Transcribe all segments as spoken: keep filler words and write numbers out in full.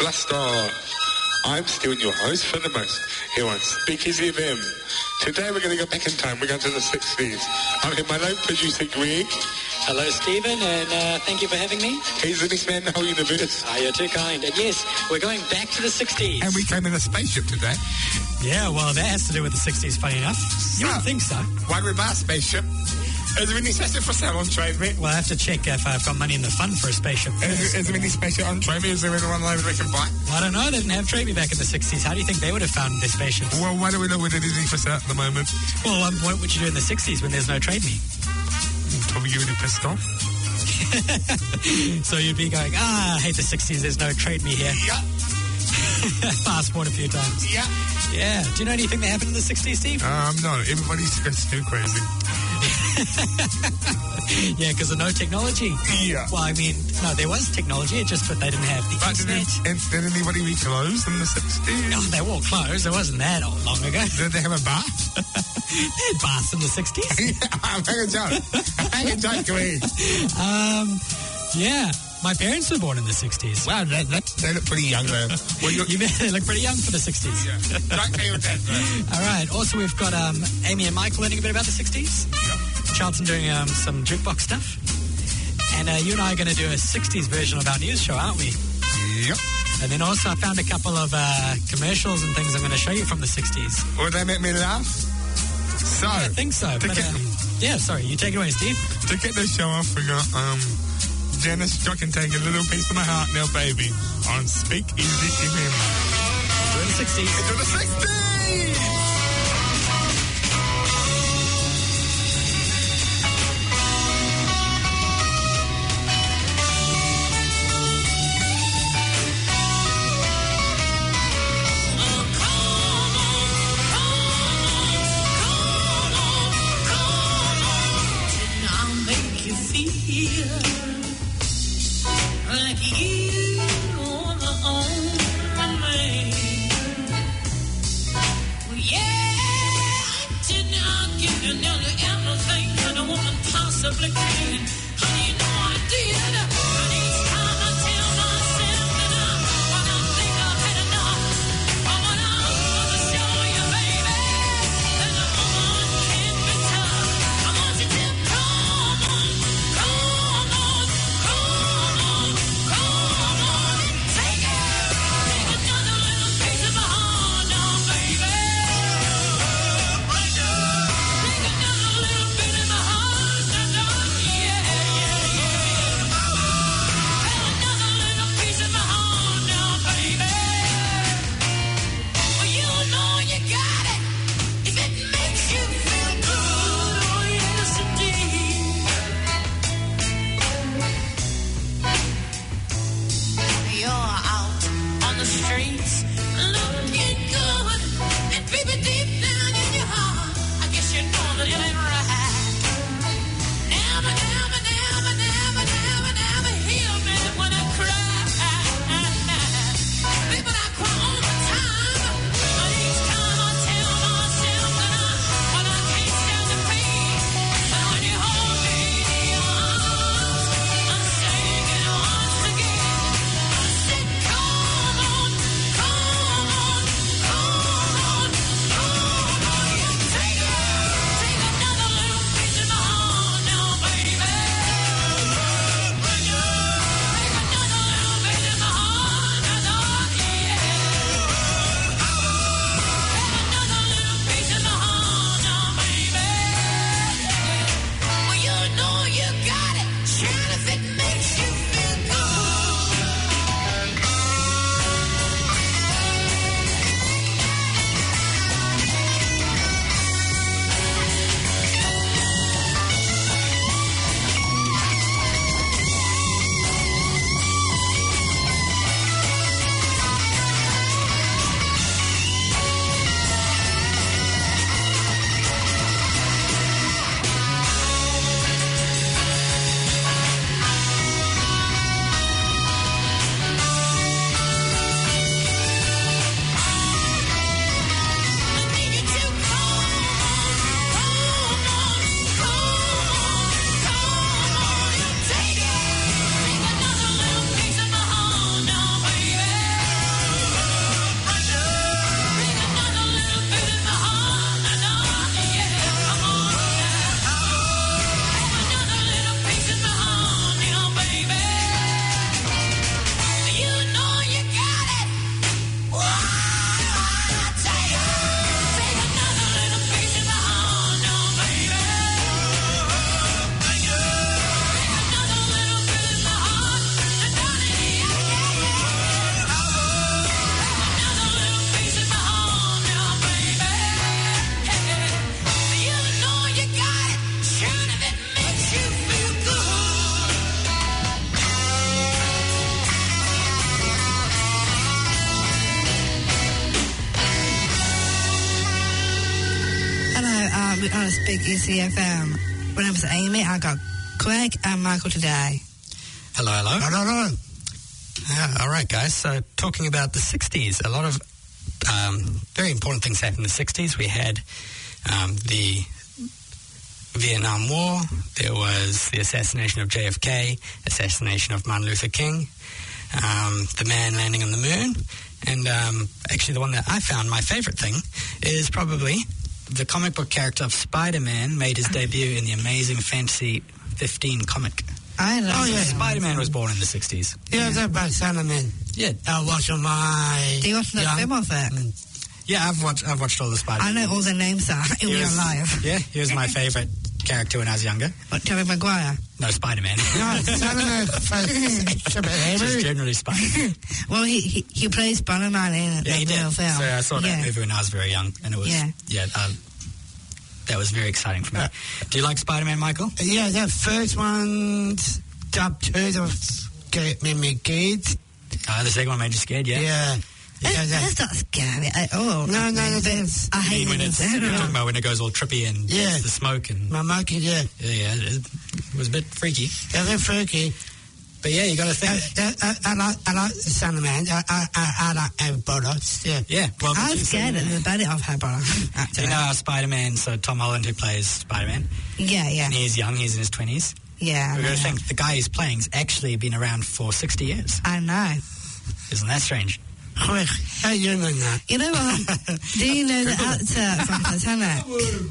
Bluster. I'm still your host for the most here on Speakeasy F M. Today we're going to go back in time. We're going to the sixties. I'm here with my late producer Greg. Hello, Stephen, and uh, thank you for having me. He's the best man in the whole universe. Ah, you're too kind. And yes, we're going back to the sixties. And we came in a spaceship today. Yeah, well, that has to do with the sixties, funny enough. You So, wouldn't think so. Why do we buy a spaceship? Is there any spaceship for sale on Trade Me? Well, I have to check if I've got money in the fund for a spaceship. Is there, is there any spaceship on Trade Me? Is there anyone live that we can buy? I don't know. They didn't have Trade Me back in the sixties. How do you think they would have found their spaceships? Well, why do we know where there's anything for sale at the moment? Well, um, what would you do in the sixties when there's no Trade Me? Probably you really pissed off. So you'd be going, ah, I hate the sixties. There's no Trade Me here. Yeah. Passport a few times. Yeah. Yeah. Do you know anything that happened in the sixties, Steve? Um, no, everybody's just too crazy. Yeah, because of no technology. Yeah. Well, I mean, no, there was technology, it just, but they didn't have the But did, internet. it, did anybody be closed in the sixties? Oh, they were closed. It wasn't that old, long ago. Did they have a bath? They had baths in the sixties. Yeah, I'm hanging joke. Hanging joke, Greg. Um, yeah. My parents were born in the sixties. Wow, that, that, they look pretty young, though. Well, you're, You they look pretty young for the sixties. yeah. Don't pay with that, though. All right. Also, we've got um, Amy and Mike learning a bit about the sixties. Yeah. Charlton doing um, some jukebox stuff. And uh, you and I are going to do a sixties version of our news show, aren't we? Yep. And then also I found a couple of uh, commercials and things I'm going to show you from the sixties. Would they make me laugh? So, I think so. to But, get, uh, yeah, sorry. You take it away, Steve. to get the show off, we got um, Janice Jock and Take a Little Piece of My Heart Now, Baby on Speak Easy F M. We're in the sixties. Into the sixties! I'll make you feel like you are the only man. Well, yeah, didn't I give you nearly everything that a woman possibly can? Honey, you know I did. But each time I tell myself that I'm what I think I've had enough. But what I want to show you, baby, that a woman can be tough. I want you to come on, come on, come on, come on, take it. Take another little piece of my heart now, baby. Break it. Take another little bit of my heart now, yeah. on Speakeasy F M. My name is Amy. I got Greg and Michael today. Hello, hello. Hello, hello. Yeah, all right, guys. So, talking about the sixties, a lot of um, very important things happened in the sixties. We had um, the Vietnam War. There was the assassination of J F K, assassination of Martin Luther King, um, the man landing on the moon. And um, actually, the one that I found my favorite thing is probably the comic book character of Spider-Man made his debut in the Amazing Fantasy fifteen comic. I love Oh, yeah. Spider-Man was born in the sixties. Yeah, that's about Spider-Man. Yeah. I watch on my... Do you watch the young- film of it? Yeah, I've watched I've watched all the Spider-Man. I know all the names are in He real was- life. Yeah, he was my favourite character when I was younger. What, Tobey Maguire? No, Spider-Man. No, Spider-Man. Just generally Spider-Man. Well, he, he, he plays Spider-Man in Yeah, he the did. real film. So I saw that yeah. movie when I was very young, and it was Yeah. yeah, um, that was very exciting for me. Do you like Spider-Man, Michael? Yeah, that first one, top two, that was get me me kids. Uh, the second one made you scared, yeah. Yeah. Yeah, That's, that, that's not scary at all. No, no, no, But that's- I You hate mean when it. it's you're talking about when it goes all trippy and Yeah. the smoke and my monkey, yeah. yeah, yeah, it was a bit freaky. Yeah, they're freaky. But yeah, you got to I, think. I, I, I like, I like the Spider-Man. I, I, I, I like Harry Potter. Yeah. Yeah, well, I'm but you- scared of the body of her brother. Do Actually. you know how Spider-Man? So Tom Holland, who plays Spider-Man, Yeah, yeah, and he's young. He's in his twenties. yeah. I We've got to know. think the guy he's playing's actually been around for sixty years. I know. Isn't that strange? Quick, how you doing that? You know what? Do you know the actor from Titanic,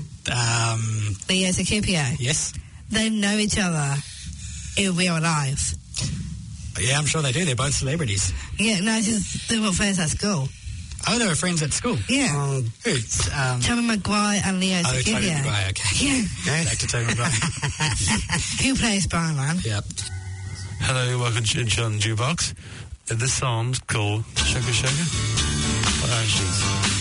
Um, Leo DiCaprio? yes. They know each other in real life. Yeah, I'm sure they do. They're both celebrities. Yeah, no, it's just they were friends at school. Oh, they were friends at school. Yeah. Um, Who? Um, Tobey Maguire and Leo oh, Tobey DiCaprio. Maguire. Okay. Yeah. Back to Tobey Maguire. Who plays Spider-Man? Yep. Hello, welcome to John Jukebox. Uh, This song's called Sugar Sugar by Orange Juice.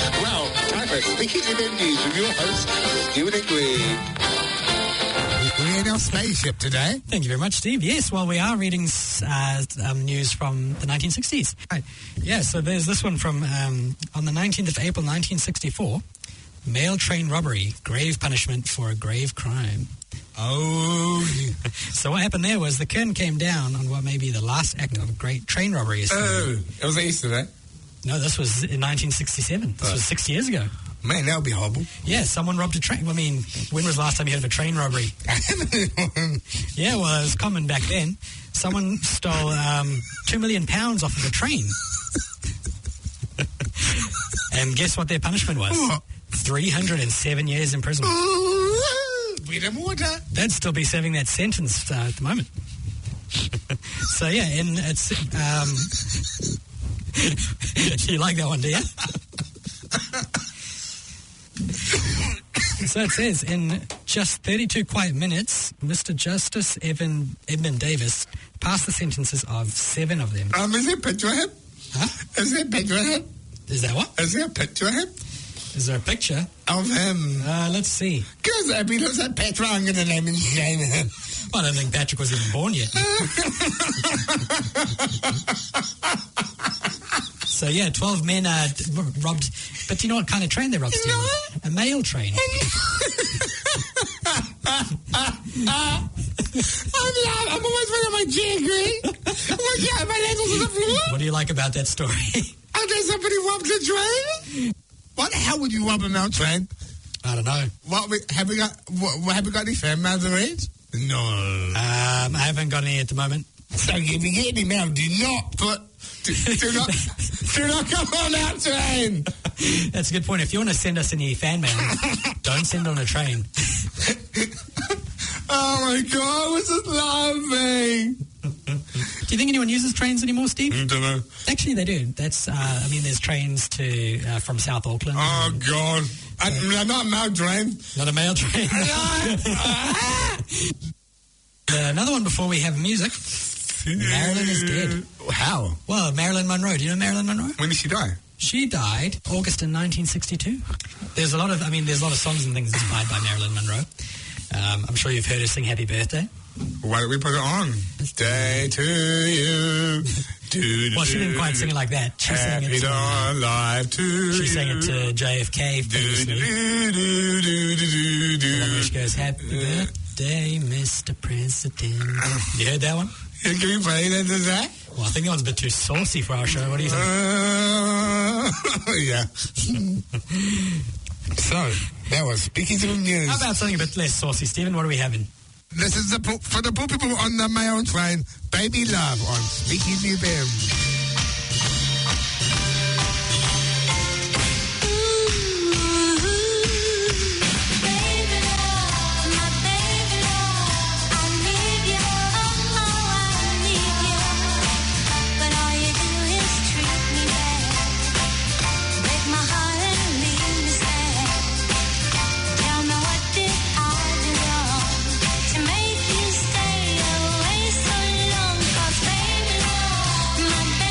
Speaking in News with your host, Stephen Green. in our spaceship today. Thank you very much, Steve. Yes, well, we are reading uh, um, news from the nineteen sixties. Right. Yeah, so there's this one from um, on the nineteenth of April, nineteen sixty-four. Mail train robbery, grave punishment for a grave crime. Oh. So what happened there was the curtain came down on what may be the last act of a great train robbery. Oh, it was yesterday. No, this was in nineteen sixty-seven. This Oh. was six years ago. Man, that would be horrible. Yeah, someone robbed a train. I mean, when was the last time you heard of a train robbery? Yeah, well, it was common back then. Someone stole um, two million pounds off of a train. And guess what their punishment was? What? three hundred seven years in prison. Bread and water. They'd still be serving that sentence uh, at the moment. So, yeah, and it's... Um, you like that one, do you? So it says, in just thirty-two quiet minutes, Mister Justice Evan Edmund Davis passed the sentences of seven of them. Um, is there a picture of him? Huh? Is there a picture of him? Is that what? Is there a picture of him? Is there a picture? Of him. Uh, let's see. Because I mean, looks like Petra. I'm going to name him. Name him. Well, I don't think Patrick was even born yet. So, yeah, twelve men uh, d- robbed... But do you know what kind of train they robbed, Steve? No. A mail train. I'm, I'm always running my jiggery. Look out, my legs on the floor. What do you like about that story? And then somebody robbed a train? What the hell would you rob a mail train? I don't know. What we, have we got? What, have we got any fan mail to read? No. Um, I haven't got any at the moment. So if you get any mail, do not put. Do, do not. Do not come on that train. That's a good point. If you want to send us any fan mail, don't send it on a train. Oh my God, I was just laughing. Do you think anyone uses trains anymore, Steve? I don't know. Actually, they do. That's. Uh, I mean, there's trains to uh, from South Auckland. Oh God, I, I'm not a mail train. Not a mail train. Uh, another one before we have music. Marilyn is dead. How? Well, Marilyn Monroe. Do you know Marilyn Monroe? When did she die? She died August in nineteen sixty-two. There's a lot of, I mean, there's a lot of songs and things inspired by Marilyn Monroe. Um, I'm sure you've heard her sing Happy Birthday. Why don't we put it on? Day to you. Well, she didn't quite sing it like that. She sang it Happy to, alive to she you. sang it to J F K famously. Do, do, do, do, do, The one where she do. goes, Happy Birthday, Mister President. You heard that one? Can you play that to that? Well, I think that one's a bit too saucy for our show. What do you think? Uh, yeah. So, that was Speaking to the News. How about something a bit less saucy, Stephen? What are we having? This is the po- for the poor people on the mail train, Baby Love on Speaking to them. My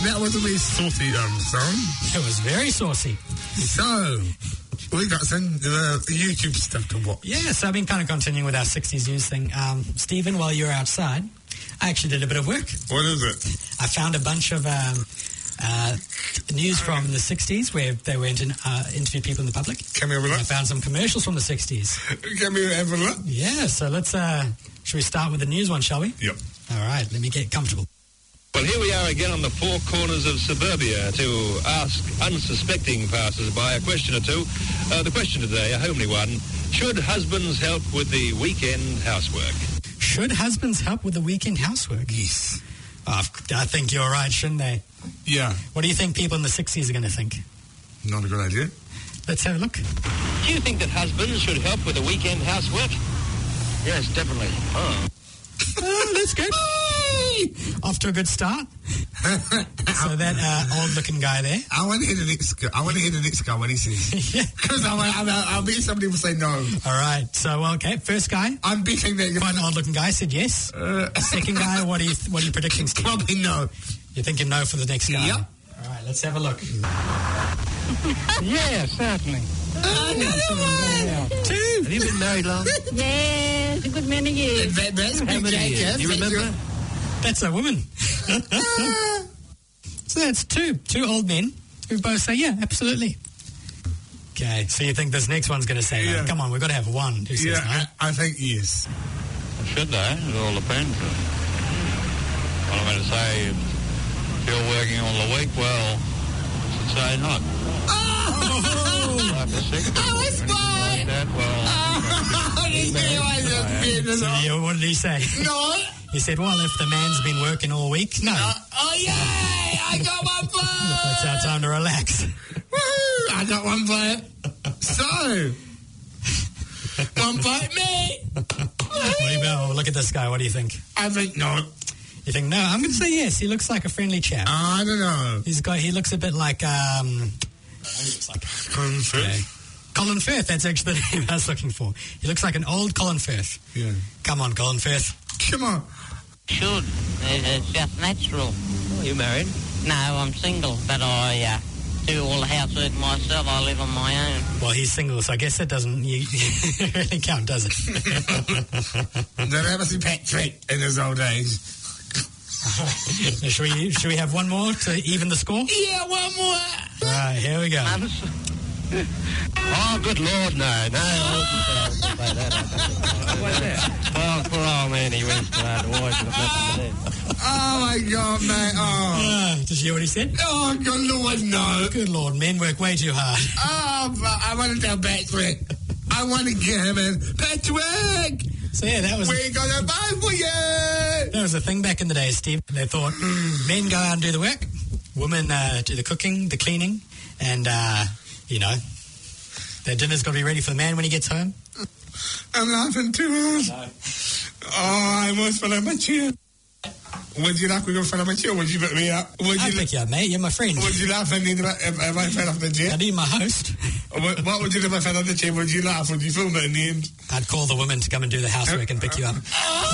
that was a really saucy um, song. It was very saucy. So, we got some uh, YouTube stuff to watch. Yeah, so I've been kind of continuing with our sixties news thing. Um, Stephen, while you were outside, I actually did a bit of work. What is it? I found a bunch of um, uh, news from the sixties where they went and uh, interviewed people in the public. Can we have a look? I found some commercials from the sixties. Can we have a look? Yeah, so let's, uh, should we start with the news one, shall we? Yep. All right, let me get comfortable. Well, here we are again on the four corners of suburbia to ask unsuspecting passers-by a question or two. Uh, the question today, a homely one. Should husbands help with the weekend housework? Should husbands help with the weekend housework? Yes. Oh, I think you're right, shouldn't they? Yeah. What do you think people in the sixties are going to think? Not a good idea. Let's have a look. Do you think that husbands should help with the weekend housework? Yes, definitely. Oh. Oh, that's good. Off to a good start. So that uh, old-looking guy there. I want to hear the next guy. I want to hear the next guy when he says. Yeah. Because I, I, I bet somebody will say no. All right. So, okay, first guy. I'm betting that. Quite an old-looking guy said yes. Uh, Second guy, what are you what are you predicting, Steve? Probably no. You're thinking no for the next guy? Yep. All right, let's have a look. Yeah, certainly. Two. Have you been married long? Yes, a good many years. That, that's How many years? Do you remember? That's a woman. So that's two. Two old men who both say, yeah, absolutely. Okay, so you think this next one's going to say no? Yeah. Come on, we've got to have one who says Yeah, no. I, I think yes. Should they? It all depends. What I'm going to say, if you're working all the week, well, I should say not. Oh! Like a sick, I was anything like that, well, Oh, this guy was a So bit- you, what did he say? No. He said, well, if the man's been working all week, no. Uh, oh, yay! I got one point! It's our time to relax. Woo! I got one point. So, one point me. What do you, oh, look at this guy. What do you think? I think not. You think no? I'm going to say yes. He looks like a friendly chap. I don't know. He's got. He looks a bit like um. He looks like okay. Colin Firth. That's actually the name I was looking for. He looks like an old Colin Firth. Yeah. Come on, Colin Firth. Come on. Should. It's just natural. Are you married? No, I'm single, but I uh, do all the housework myself. I live on my own. Well, he's single, so I guess that doesn't you, really count, does it? Did I ever see Patrick in his old age? should we should we have one more to even the score? Yeah, one more. All right, here we go. Oh, good Lord, no. No, I wouldn't say that. What's that? Well, poor old man, he went to uh, the wife and nothing to do. Oh, my God, mate. Oh. Uh, did you hear what he said? Oh, good Lord, no. Good Lord, men work way too hard. Oh, but I want to tell Patrick. I want to get him in. Patrick! So yeah, that was We're going to buy for you! that was a thing back in the day, Steve. They thought men go out and do the work, women uh, do the cooking, the cleaning, and uh, you know, their dinner's got to be ready for the man when he gets home. I'm laughing too hard. Oh, I almost fell out my chair. Would you laugh when you fell out my chair? Would you put me up? Would I'll you, pick you up, mate. You're my friend. would you laugh if, if, if I fell off the chair? I'd be my host. What, what would you do if I fell off the chair? Would you laugh? Would you film it in the end? I'd call the women to come and do the housework and pick you up.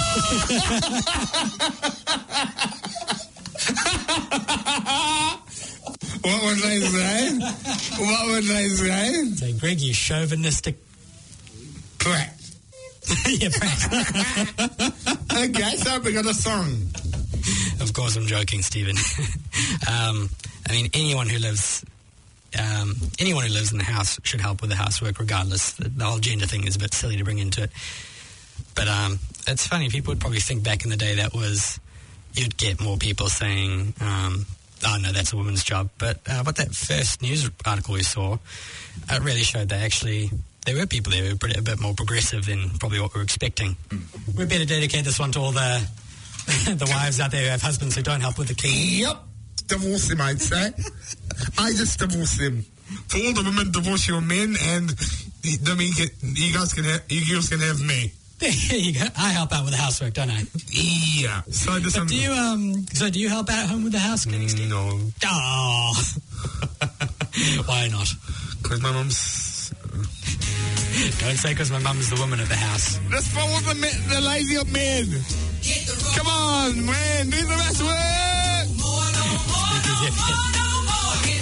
What would they say? What would they say? Say, Greg, you chauvinistic Correct. yeah, prank. Okay, so we got a song. Of course, I'm joking, Stephen. um, I mean, anyone who lives, um, anyone who lives in the house should help with the housework, regardless. The, the whole gender thing is a bit silly to bring into it. But um, it's funny. People would probably think back in the day that was you'd get more people saying, um, "Oh no, that's a woman's job." But uh, what that first news article we saw, it really showed that actually there were people there who were pretty, a bit more progressive than probably what we were expecting. We better dedicate this one to all the the wives out there who have husbands who don't help with the cleaning. Yep. Divorce him, I'd say. I just divorce him. For all the women, divorce your men, and the men get, you guys can have, you girls can have me. There you go. I help out with the housework, don't I? Yeah. So this But do you um? So do you help out at home with the house cleaning, Steve? No. Oh. Why not? Because my mum's... Don't say because my mum's the woman of the house. Let's follow the, men, the lazy up men. Come on, man. Do the best work. Speakeasy F M.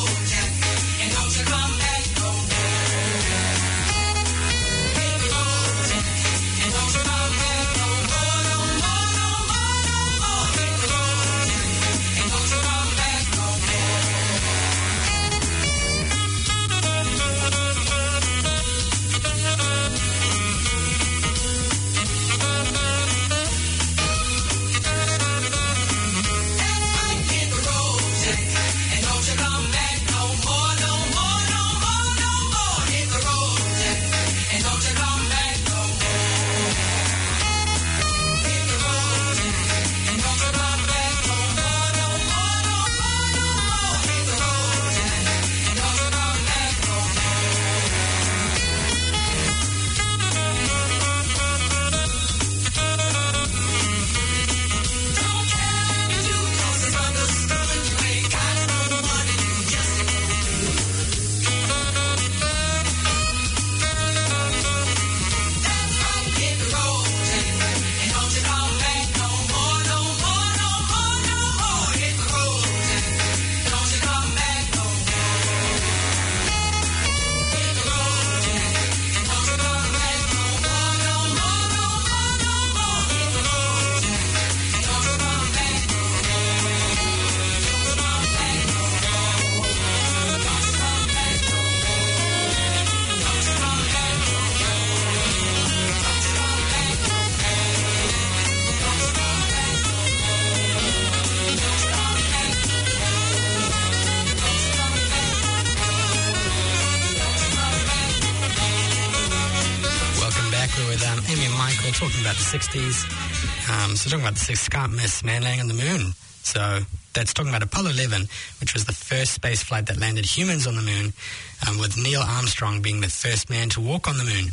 With um, Amy and Michael talking about the sixties. Um, so talking about the sixties, can't miss Man Landing on the Moon. So that's talking about Apollo eleven, which was the first space flight that landed humans on the moon, um, with Neil Armstrong being the first man to walk on the moon.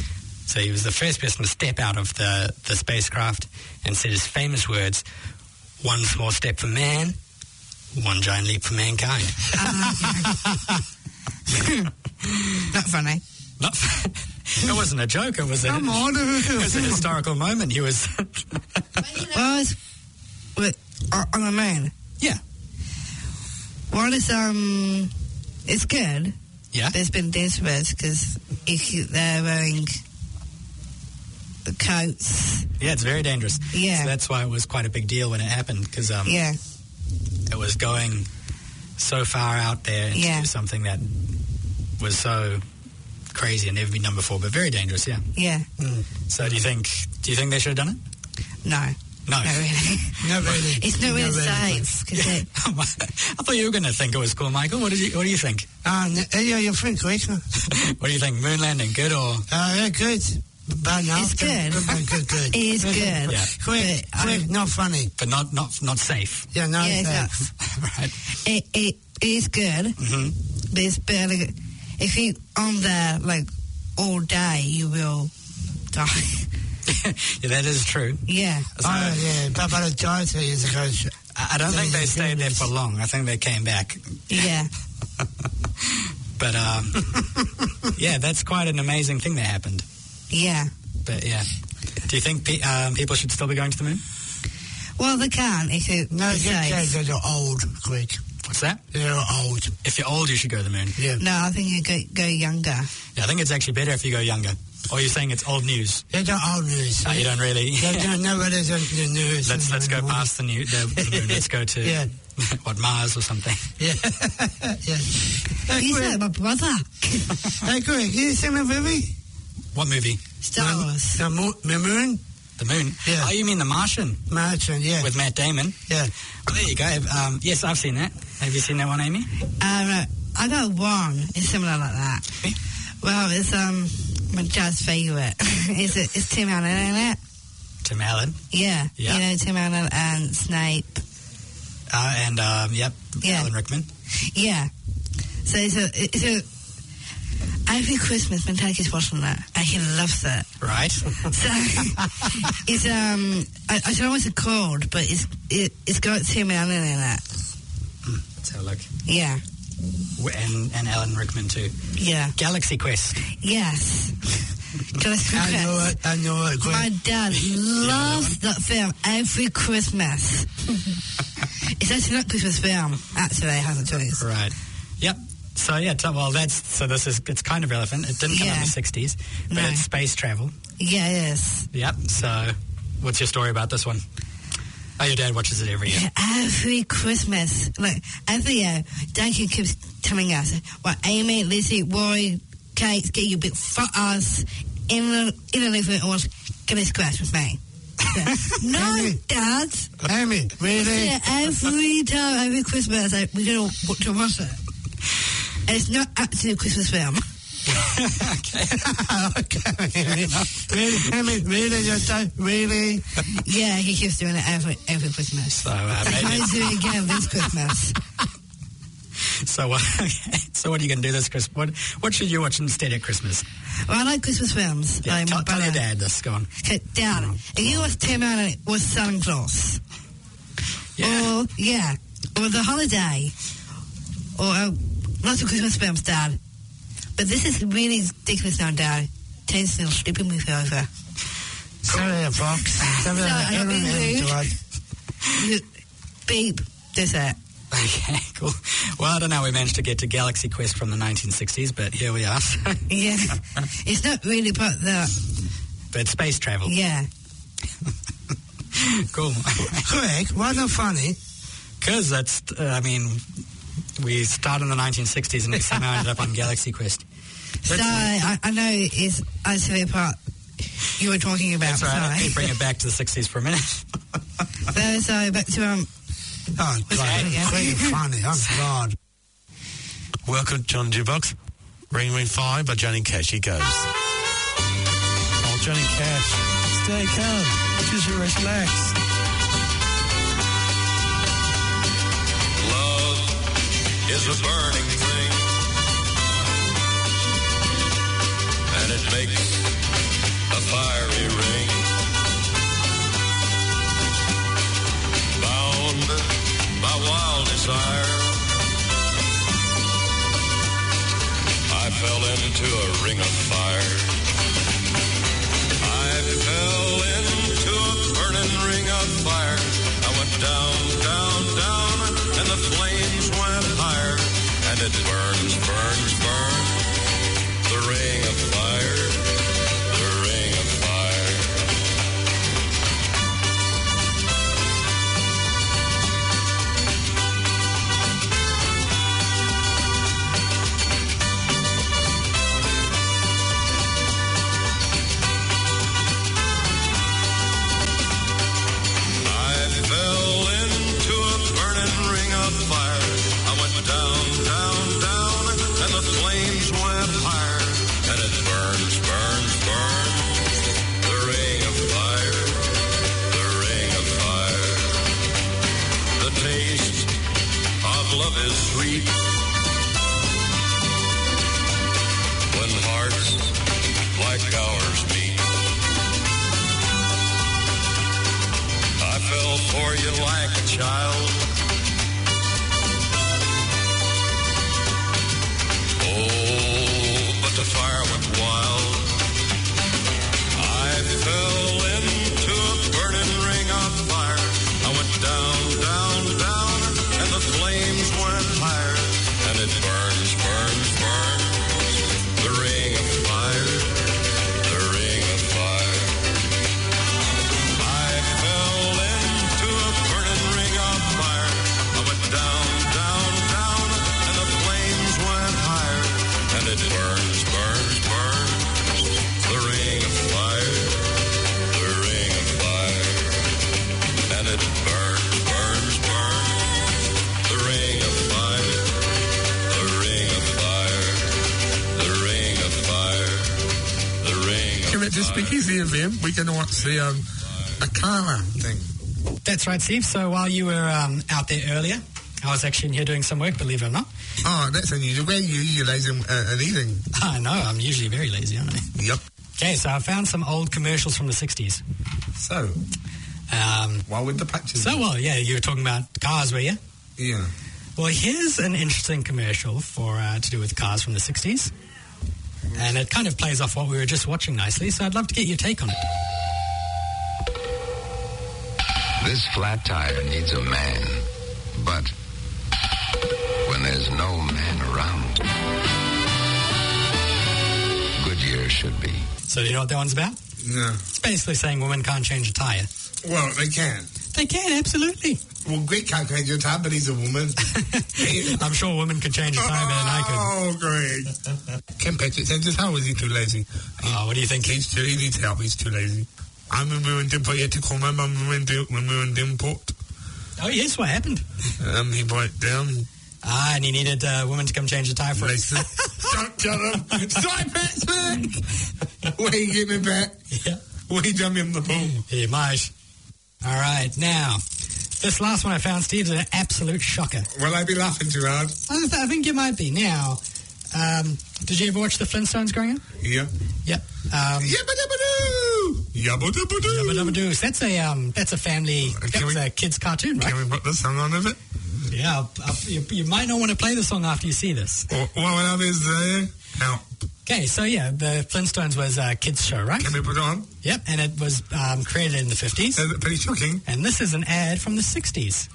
So he was the first person to step out of the, the spacecraft and said his famous words, "One small step for man, one giant leap for mankind." Uh, Not funny. Not funny. It wasn't a joke. It was a, Come on. it was a historical moment. He was... Well, it's with, uh, on the moon. Yeah. What is, um, it's good. Yeah. There's been dangerous because they're wearing the coats. Yeah, it's very dangerous. Yeah. So that's why it was quite a big deal when it happened, because um, Yeah. it was going so far out there into Yeah. something that was so crazy and never been done before, but very dangerous, yeah. Yeah. So do you think do you think they should have done it? No. No. Not really. Not really. It's not really Not really. safe. Cause it, I thought you were going to think it was cool, Michael. What did you What do you think? Uh, yeah, you're pretty quick. Huh? What do you think? Moon landing, good or? Uh, yeah, good. Bad now. It's good. Good, good, good. it is good. Yeah. Quick, But, quick, um, not funny. But not not not safe. Yeah, no, Yeah, thanks. Right. It, it is good, Mm-hmm. but it's better. If you on there like all day, you will die. Yeah, that is true. Yeah. So, Oh, yeah, but, but it died two years ago. I I don't think they stayed there for long. I think they came back. Yeah. But um, yeah, that's quite an amazing thing that happened. Yeah. But yeah, do you think pe- um, people should still be going to the moon? Well, they can if it No, is get safe. that, they're old, quick. What's that? They're old. If you're old, you should go to the moon. Yeah. No, I think you go, go younger. Yeah, I think it's actually better if you go younger. Or you're saying it's old news? They're not old news. No, you don't really. They don't know what is in the news. let's let's go past the, new, the, the moon. Let's go to Yeah. what, Mars or something. Yeah. yeah. Hey, He's quick. like my brother. Hey, quick, you seen the movie? What movie? Star Wars. The, mo- the moon? The moon. Yeah. Oh, you mean The Martian Martian, yeah. with Matt Damon? yeah. Well, there you go. Um, yes, I've seen that. Have you seen that one, Amy? Uh, I got one. It's similar like that. Okay. Well, it's um my dad's favourite. it's a, it's Tim Allen, isn't it? Tim Allen. Yeah. Yeah. You know Tim Allen and Snape. Uh, and um, yep, Yeah. Alan Rickman. Yeah. So it's a it's a every Christmas when Taki's watching that and he loves it. Right. So it's um I, I don't know what it's called, but it's it, it's got Tim Allen in it. Let's have a look. Yeah. W- And, and Alan Rickman too. Yeah. Galaxy Quest. Yes. Galaxy I know Quest. it, I know it, quick. My dad loves that film every Christmas. It's actually not Christmas film, actually, I have to tell you. Right. Yep. So, yeah, so, well, that's, so this is, it's kind of relevant. It didn't come out in Yeah. the sixties, but No. it's space travel. Yeah, it is. Yep. So, what's your story about this one? Oh, your dad watches it every year. Every Christmas, like, every year, Dad keeps telling us, well, Amy, Lizzie, Roy, Kate, get your big fat ass in the, in the living room or get a scratch with me. No, Amy. Dad. Amy, really? Yeah, every time, every Christmas, like, we're going to watch it. And it's not actually a Christmas film. Okay. Really? Amy, really? Your dad? Really? Yeah, he keeps doing it every every Christmas. So, uh, I maybe, might do it again this Christmas. so, uh, okay. So what are you going to do this Christmas? What, what should you watch instead at Christmas? Well, I like Christmas films. Yeah, like tell, my tell your brother. dad this. Go on. Okay, Dad, if you was Tim Allen was Santa Claus, Yeah. or yeah, or The Holiday, or uh, lots of Christmas films, Dad. But this is really ridiculous now, Dad. Tate's still sleeping with you over. Sorry, Fox. Sorry, I'm being rude. You- Beep. That's it. Okay, cool. Well, I don't know how we managed to get to Galaxy Quest from the nineteen sixties, but here we are. Yeah, it's not really about that. But space travel. Yeah. Cool. Greg, why not funny? Because that's, uh, I mean, we started in the nineteen sixties and somehow ended up on Galaxy Quest. So I, I know it's actually a part you were talking about. That's right. Let me Sorry. bring it back to the sixties for a minute. So, so back to um. Oh, Okay. God, really funny. Oh, God. Welcome, John Jukebox. Ring Ring Five by Johnny Cash. He goes. Oh, Johnny Cash, stay calm. Just relax. Love is a burning thing, and it makes a fiery ring. Bound by wild desire, I fell into a ring of fire. I fell into a burning ring of fire. I went down, down, down, and the flames went higher. And it burns, burns, burns, the ring of fire, the ring of fire. I fell into a burning ring of fire. I went down, down, down, and the flames went higher. And it burns, burns, burns, the ring of fire, the ring of fire. The taste of love is sweet when hearts like ours meet. I fell for you like a child. Oh, but the fire went wild. I fell into a burning ring of fire. I went down, down, down, and the flames went higher. And it burns, burns, burns, the ring of fire, the ring of fire. I fell into a burning ring of fire. I went down, down, down, and the flames went higher. And it burns, burns, burns, the ring of fire, the ring of fire. And it burns, burns, burns, the ring of fire, the ring of fire, the ring of fire, the ring of Come at this Speakeasy F M. We're going to watch the um, Akala thing. That's right, Steve. So while you were um, out there earlier, I was actually in here doing some work, believe it or not. Oh, that's unusual. Where are you? You're lazy and, uh, and eating. I know, I'm usually very lazy, aren't I? Yep. Okay, so I found some old commercials from the sixties. So, Um, why would the patches? so, well, yeah, you were talking about cars, were you? Yeah. Well, here's an interesting commercial for uh, to do with cars from the sixties. And it kind of plays off what we were just watching nicely, so I'd love to get your take on it. This flat tire needs a man. But when there's no man around, Goodyear should be. So do you know what that one's about? No. It's basically saying women can't change a tyre. Well, they can. They can, absolutely. Well, Greg can't change your tyre, but he's a woman. I'm sure women can change a tyre better than I could. Oh, Greg. Ken Patrick said, just how is he too lazy? Oh, what do you think? He's too, he needs help. He's too lazy. I remember when Dimport, he had to call my mum when we were in Dimport. Oh, yes, what happened? Um, he broke down. Ah, and he needed a uh, woman to come change the tyre for him. Don't tell him. Sorry, Patrick. Will you give me back? Yeah. Will you jump in the pool? He might. All right, now, this last one I found, Steve, is an absolute shocker. Will I be laughing too hard? I, th- I think you might be. Now, um, did you ever watch the Flintstones growing up? Yeah. Yep. Um, Yabba-dabba-doo! Yabba-dabba-doo! Yabba-dabba-doo. So that's a, um, that's a family, that's we, a kid's cartoon, right? Can we put the song on of it? Yeah, I'll, I'll, you, you might not want to play the song after you see this. What well, is there? Help. Okay, so yeah, the Flintstones was a kids' show, right? Can we put it on? Yep, and it was um, created in the fifties. Is it pretty shocking? And this is an ad from the sixties.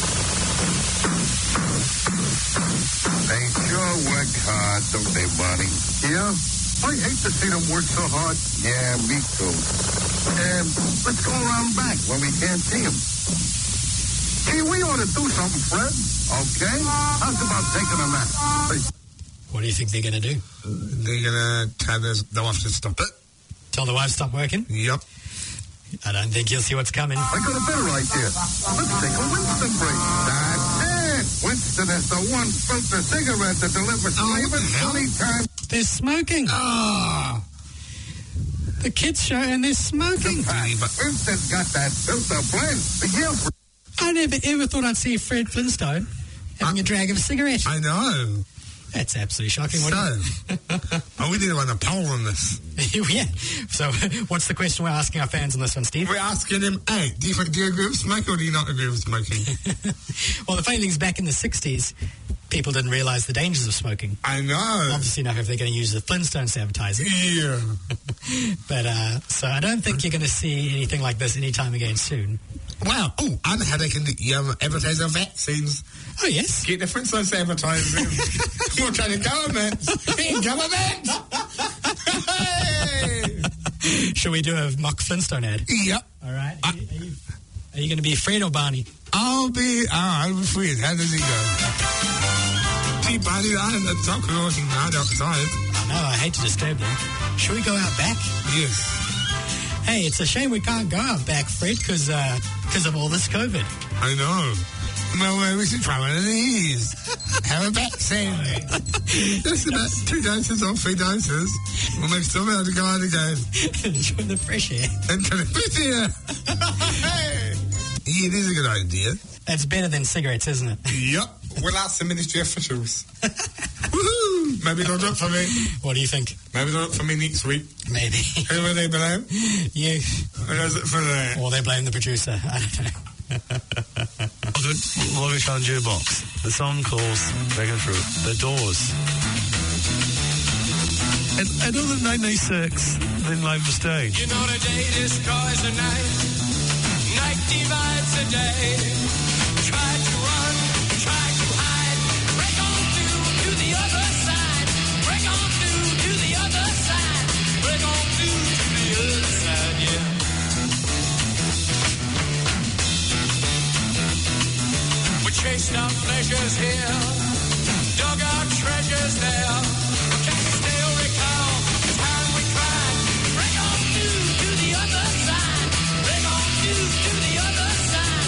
They sure work hard, don't they, Bonnie? Yeah? I hate to see them work so hard. Yeah, me too. Um, let's go around back when we can't see them. Gee, we ought to do something, Fred. Okay? How's about taking a nap? Hey. What do you think they're going to do? They're going to tell us the wife to stop it. Tell the wife stop working? Yep. I don't think you'll see what's coming. I got a better idea. Let's take a Winston break. That's it. Winston is the one filter cigarette that delivers flavor twenty times. They're smoking. Oh. The kids show and they're smoking. Winston's got that filter blend. The yield. I never ever thought I'd see Fred Flintstone having I, a drag of a cigarette. I know. That's absolutely shocking. What so, oh, we didn't want a poll on this. Yeah. So, what's the question we're asking our fans on this one, Steve? We're asking them, hey, do you, do you agree with smoking or do you not agree with smoking? Well, the funny thing is, back in the sixties, people didn't realise the dangers of smoking. I know. Obviously, now if they're going to use the Flintstones advertising. Yeah. But, uh, so I don't think you're going to see anything like this anytime again soon. Wow. Oh, I know how they can um, advertise their vaccines. Oh, yes. Get the Flintstones advertising. We're trying to government. Hey, government! Hey! Shall we do a mock Flintstone ad? Yep. All right. Are, I, you, are you, are you going to be Fred or Barney? I'll be... Oh, I'll be Fred. How does he go? See, Barney, I'm the doctor working hard outside. I know. I hate to disturb them. Shall we go out back? Yes. Hey, it's a shame we can't go out back, Fred, because uh, of all this COVID. I know. Well, uh, we should try one of these. Have a vaccine. Just about two doses or three doses. We'll make sure we'll be able to go out again. Enjoy the fresh air. Enjoy the fresh air. Yeah, it is a good idea. That's better than cigarettes, isn't it? Yep. We'll ask the ministry officials. Woohoo! Maybe they'll do it for me. What do you think? Maybe they'll do it for me next week. Maybe. Who will they blame? You. Or is it for that? Or they blame the producer. I don't know. Logic on Jukebox. The song calls Breaking Through The Doors. And another nineteen ninety-six, then live the stage. You know the day destroys the night. Night divides the day. Try to run, try to hide. Break on through to the other side. Break on through to the other side. Break on through to the other side, yeah. We chased our pleasures here, dug our treasures there. Can you still recall the time we cried? Break on through to the other side. Break on through to the other side.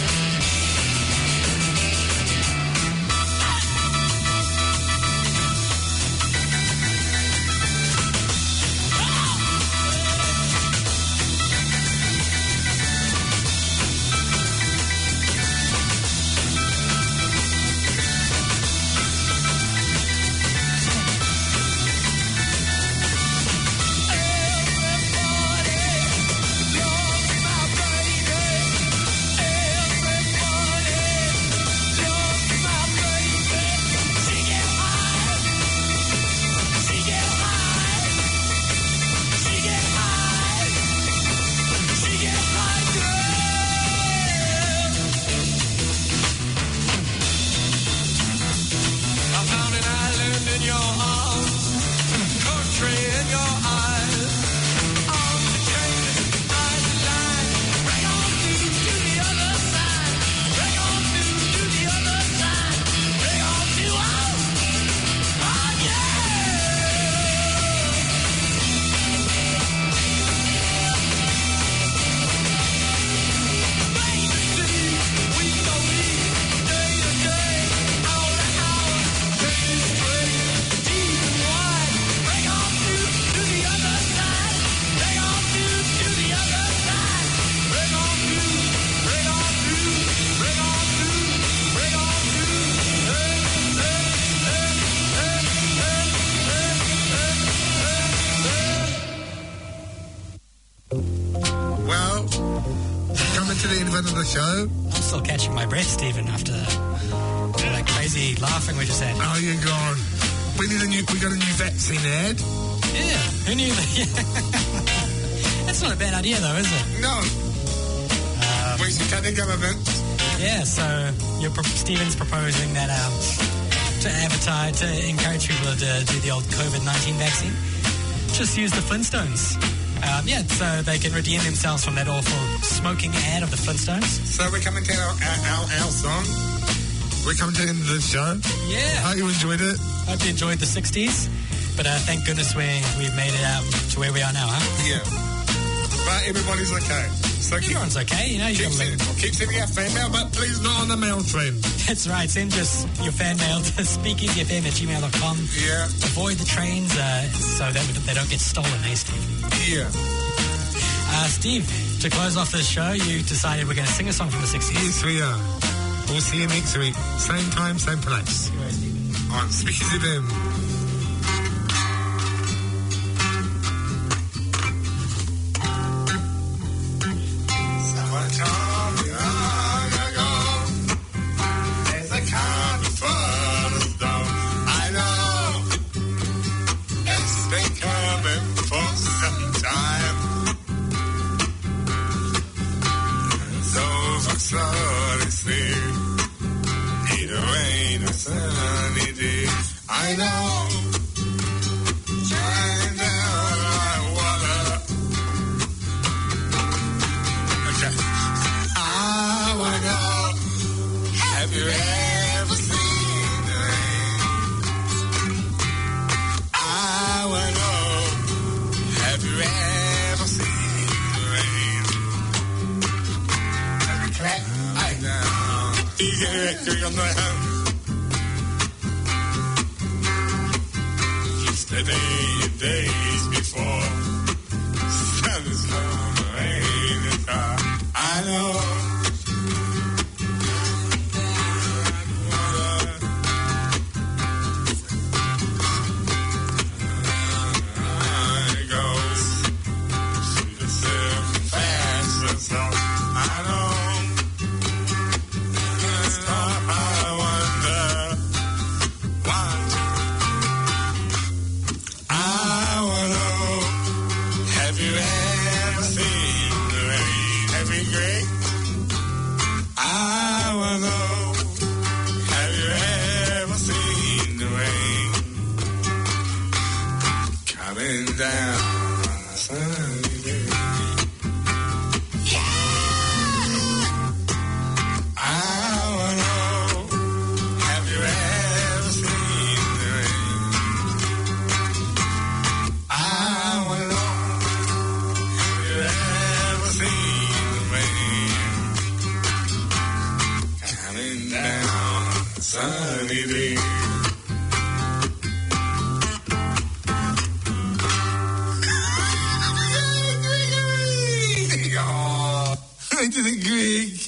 friend of the show. I'm still catching my breath, Stephen, after all that crazy laughing we just had. Oh, you're gone. We need a new. We got a new vaccine ad. Yeah, who knew that? That's not a bad idea, though, is it? No. Um, we should cut the government. Yeah, so you're pro- Stephen's proposing that um, to advertise, to encourage people to do the old COVID nineteen vaccine, just use the Flintstones. Um, yeah, so they can redeem themselves from that awful smoking ad of the Flintstones. So we're coming to our, our, our song. We're coming to the end of the show. Yeah. Hope you enjoyed it. Hope you enjoyed the sixties. But uh, thank goodness we, we've made it out to where we are now, huh? Yeah. But everybody's okay. So Everyone's keep, okay, you know. You keep, sending, keep sending out fan mail, but please not on the mail train. That's right. Send just your fan mail to speakeasy f m at gmail dot com. Yeah. Avoid the trains uh, so that they don't get stolen, eh, Steve? Yeah. Uh, Steve, to close off this show, you decided we're going to sing a song from the sixties. Yes, we are. We'll see you next week. Same time, same place. On Speakeasy F M. I know. Shine down like water. Okay. I wanna know. Have you ever seen the rain? I wanna know. Have you ever seen the rain? Let me clap right now. You get it? Can we go now? The day, days before, sun is gonna rain is hard. I know. I go to the surf fast and slow. I know. I wonder why. I wanna know, have you ever seen the rain? Have you great? I wanna know, have you ever seen the rain? Coming down on a sunny day. I wanna know, have you ever seen the rain? I wanna know, have you ever seen the rain? Coming down on a sunny day. Oh, I did it, Greg.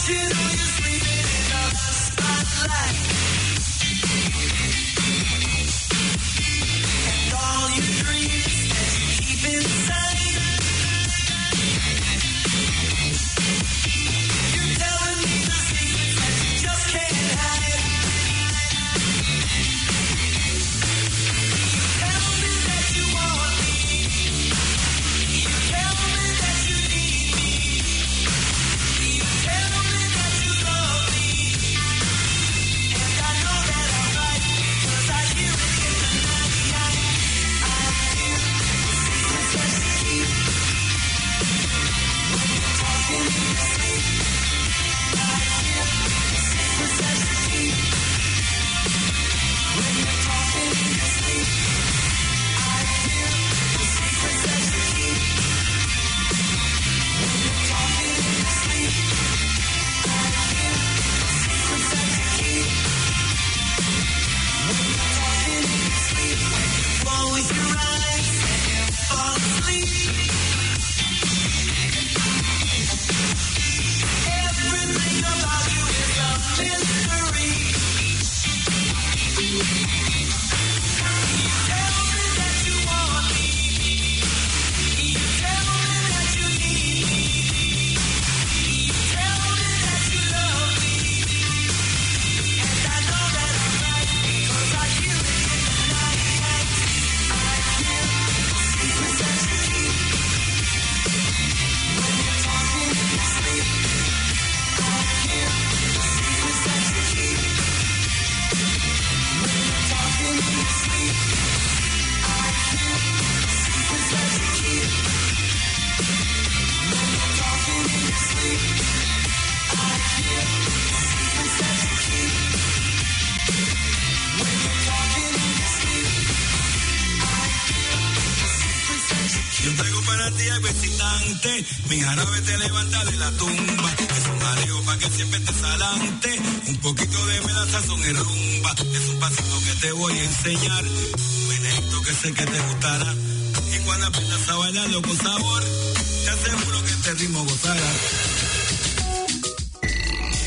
Mi jarabe te levanta de la tumba, es un mareo pa' que siempre estés adelante, un poquito de melaza son y rumba, es un pasito que te voy a enseñar, un menedito que sé que te gustará, y cuando aprendas a bailarlo con sabor, te aseguro que este ritmo gozarás.